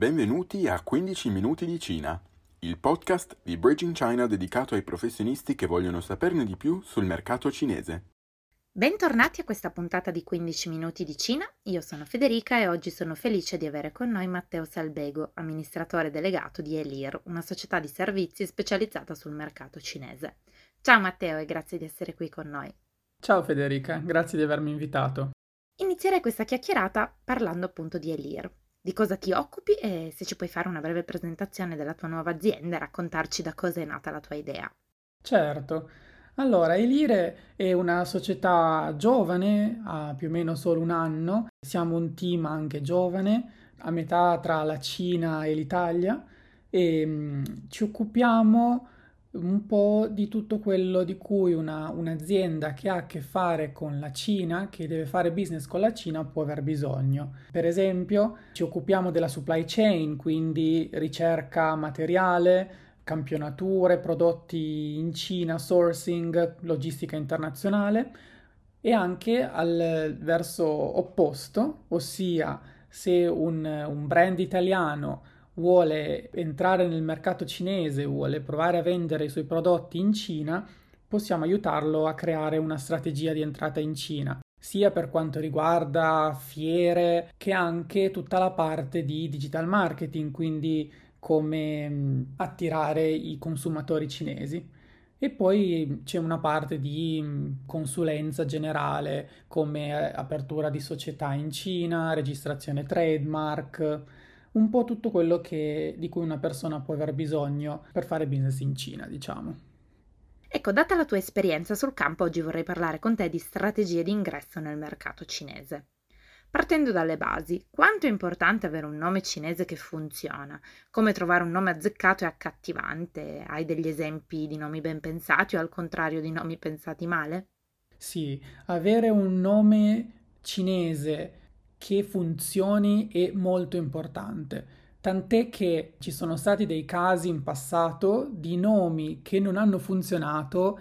Benvenuti a 15 minuti di Cina, il podcast di Bridging China dedicato ai professionisti che vogliono saperne di più sul mercato cinese. Bentornati a questa puntata di 15 minuti di Cina, io sono Federica e oggi sono felice di avere con noi Matteo Salbego, amministratore delegato di Elir, una società di servizi specializzata sul mercato cinese. Ciao Matteo e grazie di essere qui con noi. Ciao Federica, grazie di avermi invitato. Inizierei questa chiacchierata parlando appunto di Elir. Di cosa ti occupi e se ci puoi fare una breve presentazione della tua nuova azienda e raccontarci da cosa è nata la tua idea. Certo, allora Elire è una società giovane, ha più o meno solo un anno, siamo un team anche giovane, a metà tra la Cina e l'Italia e ci occupiamo un po' di tutto quello di cui un'azienda che ha a che fare con la Cina, che deve fare business con la Cina, può aver bisogno. Per esempio, ci occupiamo della supply chain, quindi ricerca materiale, campionature, prodotti in Cina, sourcing, logistica internazionale e anche al verso opposto, ossia se un brand italiano vuole entrare nel mercato cinese, vuole provare a vendere i suoi prodotti in Cina, possiamo aiutarlo a creare una strategia di entrata in Cina, sia per quanto riguarda fiere che anche tutta la parte di digital marketing, quindi come attirare i consumatori cinesi. E poi c'è una parte di consulenza generale come apertura di società in Cina, registrazione trademark, un po' tutto quello di cui una persona può aver bisogno per fare business in Cina, diciamo. Ecco, data la tua esperienza sul campo, oggi vorrei parlare con te di strategie di ingresso nel mercato cinese. Partendo dalle basi, quanto è importante avere un nome cinese che funziona? Come trovare un nome azzeccato e accattivante? Hai degli esempi di nomi ben pensati o al contrario di nomi pensati male? Sì, avere un nome cinese che funzioni è molto importante. Tant'è che ci sono stati dei casi in passato di nomi che non hanno funzionato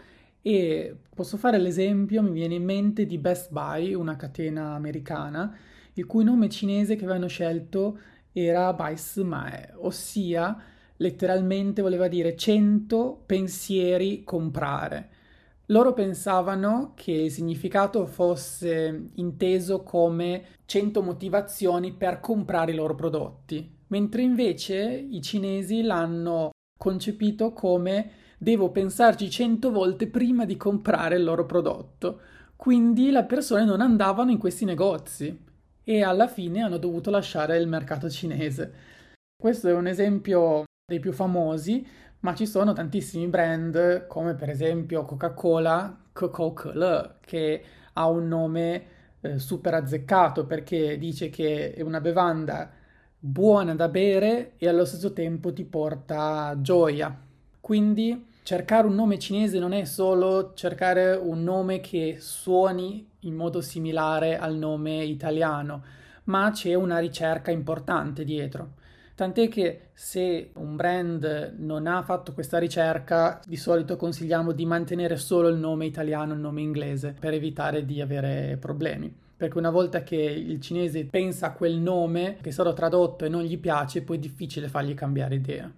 e posso fare l'esempio, mi viene in mente di Best Buy, una catena americana, il cui nome cinese che avevano scelto era Bai Sime, ossia letteralmente voleva dire 100 pensieri comprare. Loro pensavano che il significato fosse inteso come 100 motivazioni per comprare i loro prodotti, mentre invece i cinesi l'hanno concepito come devo pensarci 100 volte prima di comprare il loro prodotto. Quindi le persone non andavano in questi negozi e alla fine hanno dovuto lasciare il mercato cinese. Questo è un esempio dei più famosi, ma ci sono tantissimi brand come per esempio Coca-Cola, Coca-Cola, che ha un nome super azzeccato perché dice che è una bevanda buona da bere e allo stesso tempo ti porta gioia. Quindi cercare un nome cinese non è solo cercare un nome che suoni in modo similare al nome italiano, ma c'è una ricerca importante dietro. Tant'è che se un brand non ha fatto questa ricerca, di solito consigliamo di mantenere solo il nome italiano, il nome inglese, per evitare di avere problemi. Perché una volta che il cinese pensa a quel nome che è stato tradotto e non gli piace, poi è difficile fargli cambiare idea.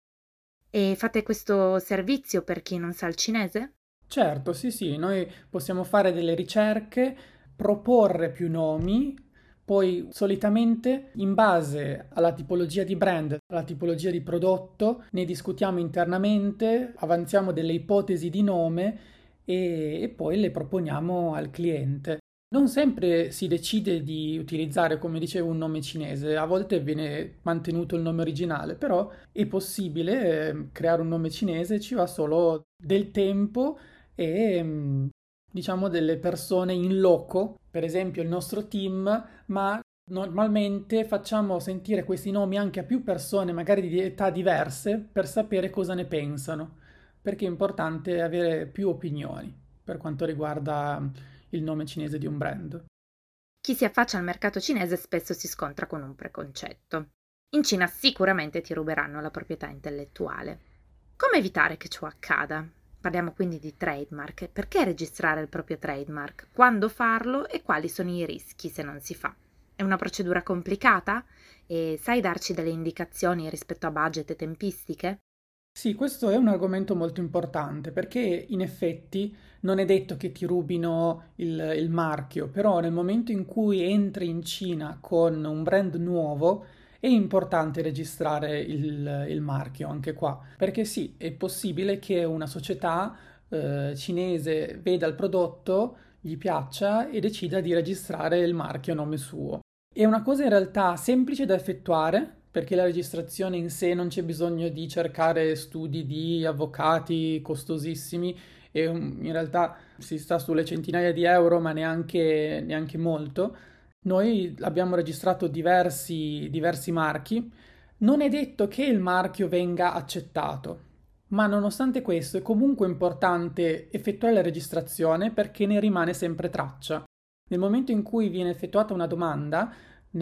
E fate questo servizio per chi non sa il cinese? Certo, sì, noi possiamo fare delle ricerche, proporre più nomi, poi solitamente in base alla tipologia di brand, alla tipologia di prodotto, ne discutiamo internamente, avanziamo delle ipotesi di nome e poi le proponiamo al cliente. Non sempre si decide di utilizzare, come dicevo, un nome cinese, a volte viene mantenuto il nome originale, però è possibile creare un nome cinese, ci va solo del tempo e diciamo delle persone in loco, per esempio il nostro team, ma normalmente facciamo sentire questi nomi anche a più persone, magari di età diverse, per sapere cosa ne pensano, perché è importante avere più opinioni per quanto riguarda il nome cinese di un brand. Chi si affaccia al mercato cinese spesso si scontra con un preconcetto. In Cina sicuramente ti ruberanno la proprietà intellettuale. Come evitare che ciò accada? Parliamo quindi di trademark. Perché registrare il proprio trademark? Quando farlo e quali sono i rischi se non si fa? È È una procedura complicata? E sai darci delle indicazioni rispetto a budget e tempistiche? Sì, questo è un argomento molto importante perché in effetti non è detto che ti rubino il marchio, però nel momento in cui entri in Cina con un brand nuovo è importante registrare il marchio anche qua, perché sì, è possibile che una società cinese veda il prodotto, gli piaccia e decida di registrare il marchio a nome suo. È una cosa in realtà semplice da effettuare, perché la registrazione in sé non c'è bisogno di cercare studi di avvocati costosissimi e in realtà si sta sulle centinaia di euro, ma neanche molto. Noi abbiamo registrato diversi marchi. Non è detto che il marchio venga accettato, ma nonostante questo è comunque importante effettuare la registrazione perché ne rimane sempre traccia. Nel momento in cui viene effettuata una domanda,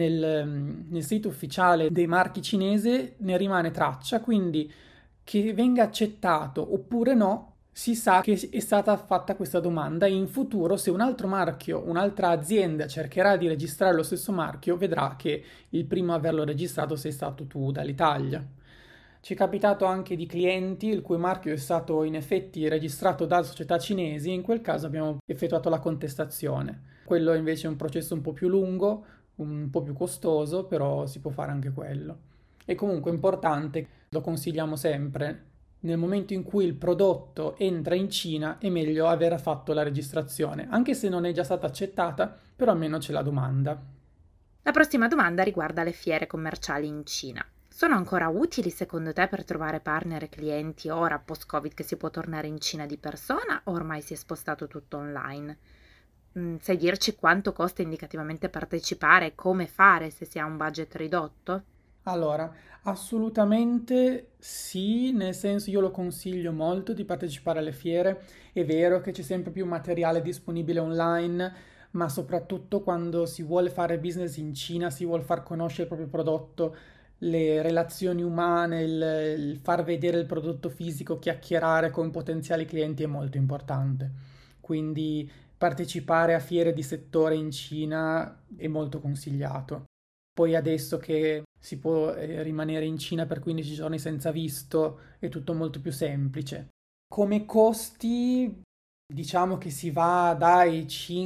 nel sito ufficiale dei marchi cinese ne rimane traccia, quindi che venga accettato oppure no, si sa che è stata fatta questa domanda e in futuro se un altro marchio, un'altra azienda cercherà di registrare lo stesso marchio, vedrà che il primo a averlo registrato sei stato tu dall'Italia. Ci è capitato anche di clienti il cui marchio è stato in effetti registrato da società cinesi, in quel caso abbiamo effettuato la contestazione. Quello invece è un processo un po' più lungo, un po' più costoso, però si può fare anche quello. E comunque è importante, lo consigliamo sempre, nel momento in cui il prodotto entra in Cina è meglio aver fatto la registrazione, anche se non è già stata accettata, però almeno c'è la domanda. La prossima domanda riguarda le fiere commerciali in Cina. Sono ancora utili secondo te per trovare partner e clienti ora post-Covid che si può tornare in Cina di persona o ormai si è spostato tutto online? Sai dirci quanto costa indicativamente partecipare e come fare se si ha un budget ridotto? Allora, assolutamente sì, nel senso io lo consiglio molto di partecipare alle fiere. È vero che c'è sempre più materiale disponibile online, ma soprattutto quando si vuole fare business in Cina, si vuole far conoscere il proprio prodotto, le relazioni umane, il far vedere il prodotto fisico, chiacchierare con potenziali clienti è molto importante. Quindi partecipare a fiere di settore in Cina è molto consigliato. Poi adesso che si può rimanere in Cina per 15 giorni senza visto, è tutto molto più semplice. Come costi, diciamo che si va dai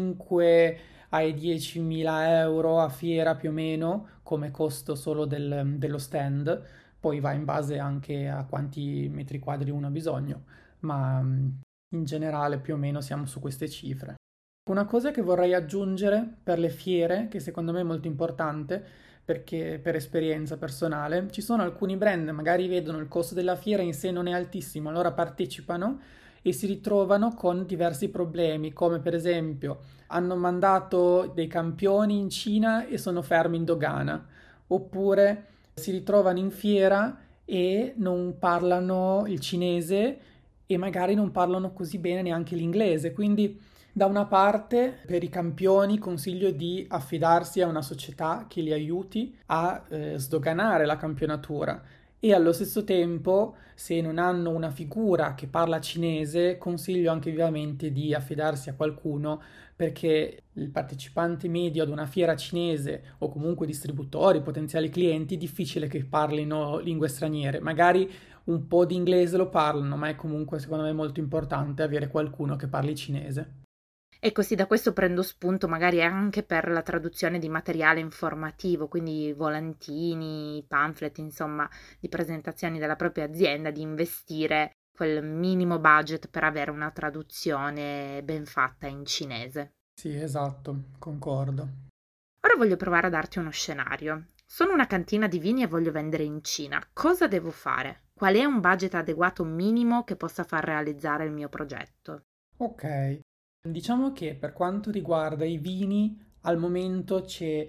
5 ai 10.000 euro a fiera più o meno, come costo solo dello stand, poi va in base anche a quanti metri quadri uno ha bisogno, ma in generale più o meno siamo su queste cifre. Una cosa che vorrei aggiungere per le fiere, che secondo me è molto importante, perché per esperienza personale, ci sono alcuni brand, magari vedono il costo della fiera in sé non è altissimo, allora partecipano e si ritrovano con diversi problemi, come per esempio hanno mandato dei campioni in Cina e sono fermi in dogana, oppure si ritrovano in fiera e non parlano il cinese e magari non parlano così bene neanche l'inglese, quindi da una parte, per i campioni consiglio di affidarsi a una società che li aiuti a sdoganare la campionatura e allo stesso tempo, se non hanno una figura che parla cinese, consiglio anche vivamente di affidarsi a qualcuno perché il partecipante medio ad una fiera cinese o comunque distributori, potenziali clienti, è difficile che parlino lingue straniere. Magari un po' di inglese lo parlano, ma è comunque secondo me molto importante avere qualcuno che parli cinese. E così da questo prendo spunto magari anche per la traduzione di materiale informativo, quindi volantini, pamphlet, insomma, di presentazioni della propria azienda, di investire quel minimo budget per avere una traduzione ben fatta in cinese. Sì, esatto, concordo. Ora voglio provare a darti uno scenario. Sono una cantina di vini e voglio vendere in Cina. Cosa devo fare? Qual è un budget adeguato minimo che possa far realizzare il mio progetto? Ok, diciamo che per quanto riguarda i vini, al momento c'è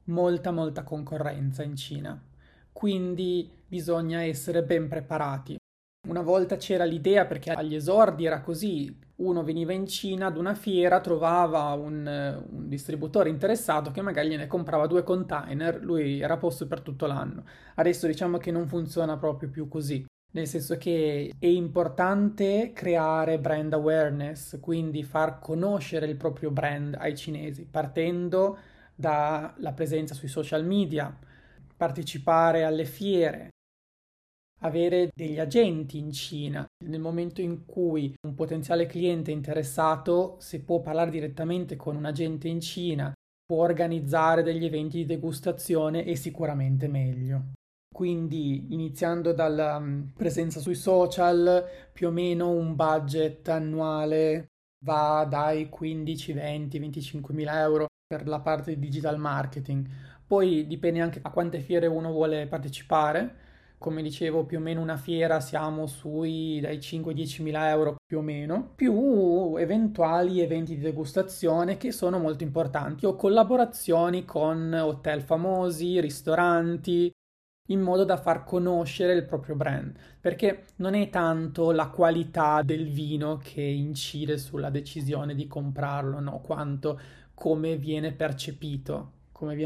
molta concorrenza in Cina, quindi bisogna essere ben preparati. Una volta c'era l'idea, perché agli esordi era così, uno veniva in Cina ad una fiera, trovava un distributore interessato che magari gliene comprava 2 container, lui era a posto per tutto l'anno. Adesso diciamo che non funziona proprio più così. Nel senso che è importante creare brand awareness, quindi far conoscere il proprio brand ai cinesi, partendo dalla presenza sui social media, partecipare alle fiere, avere degli agenti in Cina. Nel momento in cui un potenziale cliente è interessato, se può parlare direttamente con un agente in Cina, può organizzare degli eventi di degustazione, è sicuramente meglio. Quindi, iniziando dalla presenza sui social, più o meno un budget annuale va dai 15, 20, 25 mila euro per la parte di digital marketing. Poi dipende anche a quante fiere uno vuole partecipare. Come dicevo, più o meno una fiera siamo sui dai 5-10 mila euro più o meno, più eventuali eventi di degustazione che sono molto importanti o collaborazioni con hotel famosi, ristoranti, in modo da far conoscere il proprio brand, perché non è tanto la qualità del vino che incide sulla decisione di comprarlo, no, quanto come viene percepito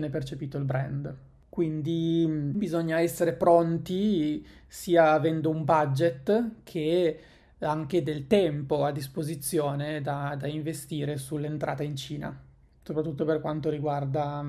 il brand. Quindi bisogna essere pronti sia avendo un budget che anche del tempo a disposizione da investire sull'entrata in Cina, soprattutto per quanto riguarda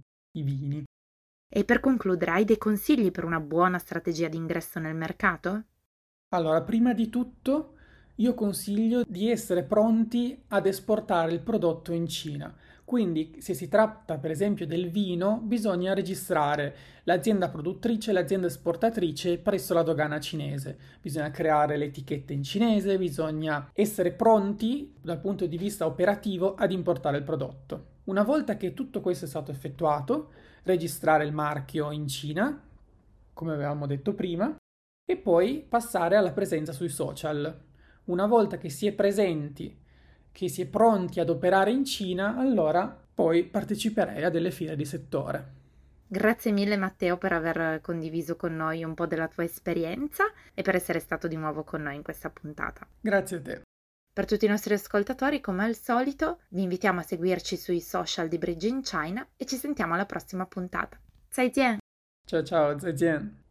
i vini. E per concludere, hai dei consigli per una buona strategia di ingresso nel mercato? Allora, prima di tutto, io consiglio di essere pronti ad esportare il prodotto in Cina. Quindi, se si tratta per esempio del vino, bisogna registrare l'azienda produttrice e l'azienda esportatrice presso la dogana cinese. Bisogna creare le etichette in cinese, bisogna essere pronti dal punto di vista operativo ad importare il prodotto. Una volta che tutto questo è stato effettuato, registrare il marchio in Cina, come avevamo detto prima, e poi passare alla presenza sui social. Una volta che si è presenti, che si è pronti ad operare in Cina, allora poi parteciperei a delle fiere di settore. Grazie mille Matteo per aver condiviso con noi un po' della tua esperienza e per essere stato di nuovo con noi in questa puntata. Grazie a te. Per tutti i nostri ascoltatori, come al solito, vi invitiamo a seguirci sui social di Bridging China e ci sentiamo alla prossima puntata. 再见! Ciao ciao, 再见.